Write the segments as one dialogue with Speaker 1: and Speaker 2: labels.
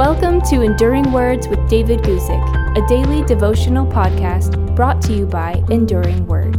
Speaker 1: Welcome to Enduring Words with David Guzik, a daily devotional podcast brought to you by Enduring Word.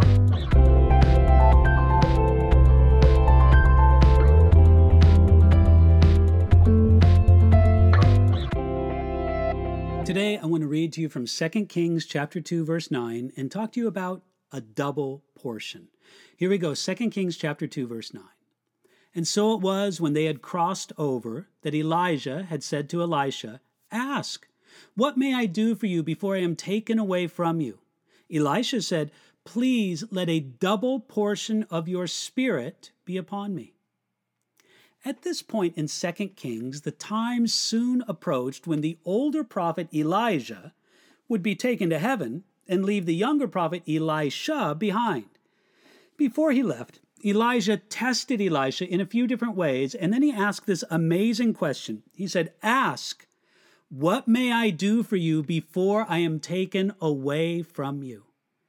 Speaker 2: Today, I want to read to you from 2 Kings chapter 2, verse 9, and talk to you about a double portion. Here we go, 2 Kings chapter 2, verse 9. And so it was when they had crossed over that Elijah had said to Elisha, "Ask, what may I do for you before I am taken away from you?" Elisha said, "Please let a double portion of your spirit be upon me." At this point in 2 Kings, the time soon approached when the older prophet Elijah would be taken to heaven and leave the younger prophet Elisha behind. Before he left, Elijah tested Elisha in a few different ways, and then he asked this amazing question. He said, "Ask, what may I do for you before I am taken away from you?"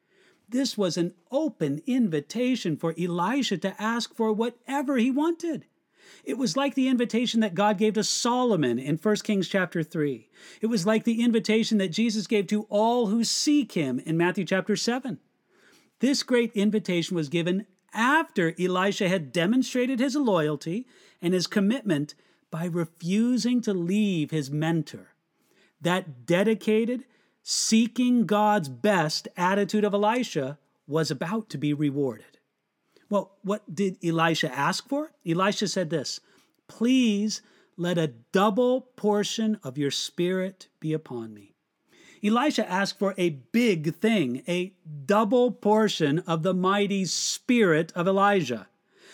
Speaker 2: This was an open invitation for Elisha to ask for whatever he wanted. It was like the invitation that God gave to Solomon in 1 Kings chapter 3. It was like the invitation that Jesus gave to all who seek him in Matthew chapter 7. This great invitation was given after Elisha had demonstrated his loyalty and his commitment by refusing to leave his mentor. That dedicated, seeking God's best attitude of Elisha was about to be rewarded. Well, what did Elisha ask for? Elisha said this, "Please let a double portion of your spirit be upon me." Elisha asked for a big thing, a double portion of the mighty spirit of Elijah.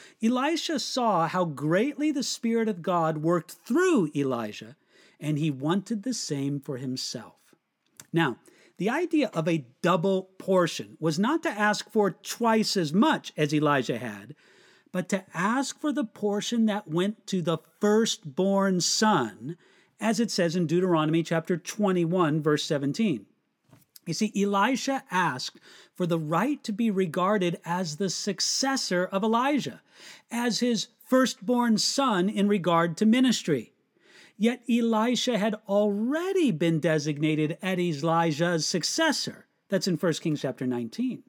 Speaker 2: Elisha saw how greatly the Spirit of God worked through Elijah, and he wanted the same for himself. Now, the idea of a double portion was not to ask for twice as much as Elijah had, but to ask for the portion that went to the firstborn son, as it says in Deuteronomy chapter 21, verse 17. You see, Elisha asked for the right to be regarded as the successor of Elijah, as his firstborn son in regard to ministry. Yet Elisha had already been designated as Elijah's successor. That's in 1 Kings chapter 19.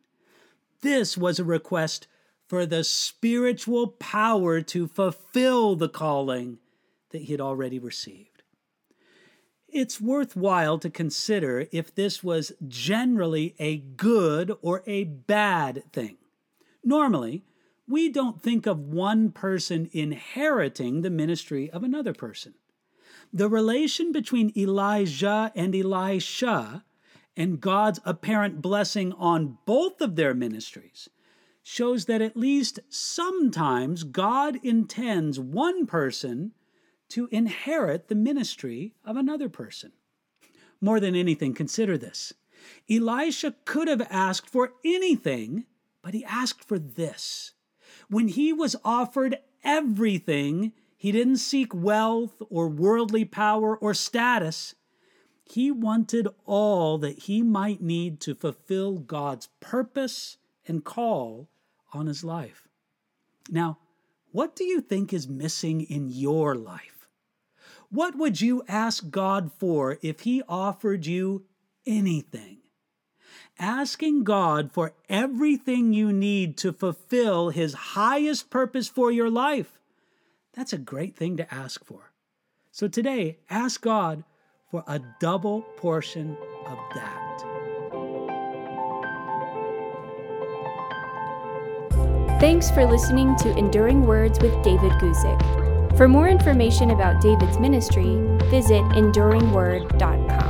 Speaker 2: This was a request for the spiritual power to fulfill the calling that he had already received. It's worthwhile to consider if this was generally a good or a bad thing. Normally, we don't think of one person inheriting the ministry of another person. The relation between Elijah and Elisha and God's apparent blessing on both of their ministries shows that at least sometimes God intends one person to inherit the ministry of another person. More than anything, consider this. Elisha could have asked for anything, but he asked for this. When he was offered everything, he didn't seek wealth or worldly power or status. He wanted all that he might need to fulfill God's purpose and call on his life. Now, what do you think is missing in your life? What would you ask God for if he offered you anything? Asking God for everything you need to fulfill his highest purpose for your life, that's a great thing to ask for. So today, ask God for a double portion of that.
Speaker 1: Thanks for listening to Enduring Words with David Guzik. For more information about David's ministry, visit enduringword.com.